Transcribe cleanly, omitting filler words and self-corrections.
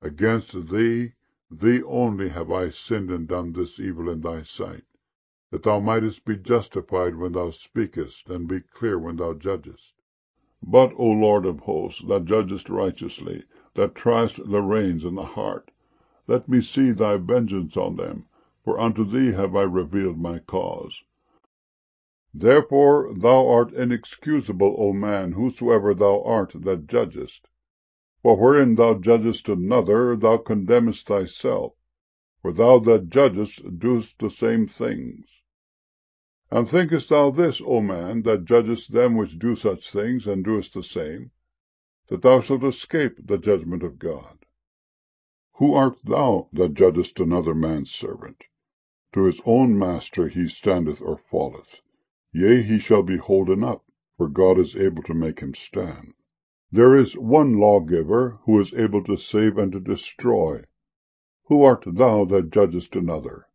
Against thee, thee only, have I sinned and done this evil in thy sight, that thou mightest be justified when thou speakest, and be clear when thou judgest. But, O Lord of hosts, that judgest righteously, that triest the reins and the heart, let me see thy vengeance on them, for unto thee have I revealed my cause. Therefore thou art inexcusable, O man, whosoever thou art that judgest. For wherein thou judgest another, thou condemnest thyself, for thou that judgest doest the same things. And thinkest thou this, O man, that judgest them which do such things, and doest the same, that thou shalt escape the judgment of God? Who art thou that judgest another man's servant? To his own master he standeth or falleth. Yea, he shall be holden up, for God is able to make him stand. There is one lawgiver, who is able to save and to destroy. Who art thou that judgest another?